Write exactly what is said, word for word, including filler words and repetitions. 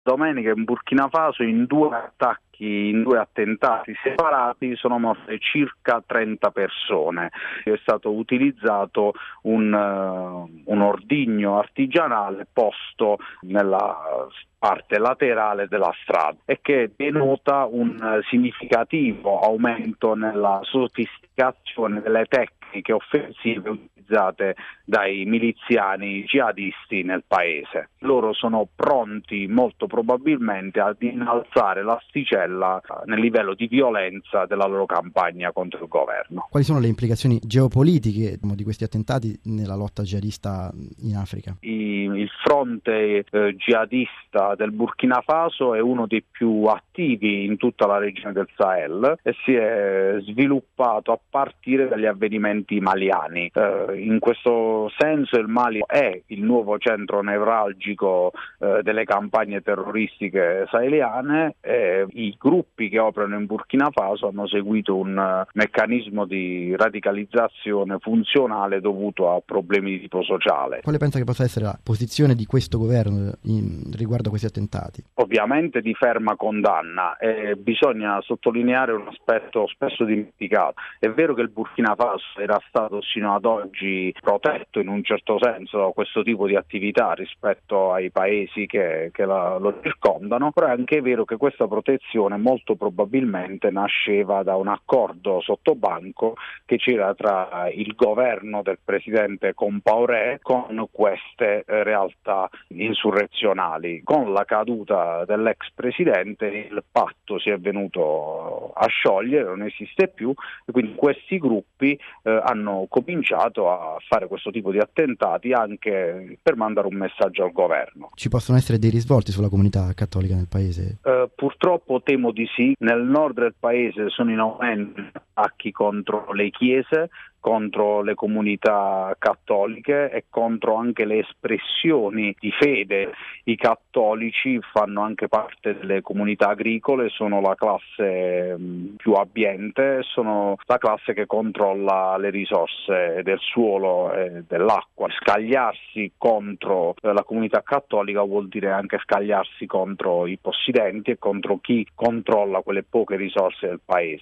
Domenica in Burkina Faso in due attacchi, in due attentati separati sono morte circa trenta persone. È stato utilizzato un, uh, un ordigno artigianale posto nella parte laterale della strada e che denota un uh, significativo aumento nella sofisticazione delle tecniche offensive utilizzate dai miliziani jihadisti nel paese. Loro sono pronti molto probabilmente ad innalzare l'asticella nel livello di violenza della loro campagna contro il governo. Quali sono le implicazioni geopolitiche di questi attentati nella lotta jihadista in Africa? I, il fronte eh, jihadista del Burkina Faso è uno dei più attivi in tutta la regione del Sahel e si è sviluppato a partire dagli avvenimenti maliani. Eh, in questo senso il Mali è il nuovo centro nevralgico eh, delle campagne terroristiche saheliane e i gruppi che operano in Burkina Faso hanno seguito un uh, meccanismo di radicalizzazione funzionale dovuto a problemi di tipo sociale. Quale pensa che possa essere la posizione di questo governo in, riguardo a questi attentati? Ovviamente di ferma condanna e bisogna sottolineare un aspetto spesso dimenticato. È vero che il Burkina Faso era stato sino ad oggi protetto in un certo senso da questo tipo di attività rispetto ai paesi che, che la, lo circondano, però è anche vero che questa protezione molto probabilmente nasceva da un accordo sottobanco che c'era tra il governo del presidente Compaoré con queste eh, realtà insurrezionali. Con la caduta dell'ex presidente il patto si è venuto a sciogliere, non esiste più e quindi questi gruppi eh, hanno cominciato a fare questo tipo di attentati anche per mandare un messaggio al governo. Ci possono essere dei risvolti sulla comunità cattolica nel paese? Uh, purtroppo temo di sì. Nel nord del paese sono in aumento attacchi contro le chiese, contro le comunità cattoliche e contro anche le espressioni di fede. I cattolici fanno anche parte delle comunità agricole, sono la classe mh, più abbiente, sono la classe che controlla le risorse del suolo e dell'acqua. Scagliarsi contro eh, la comunità cattolica vuol dire anche scagliarsi contro i possidenti e contro chi controlla quelle poche risorse del paese.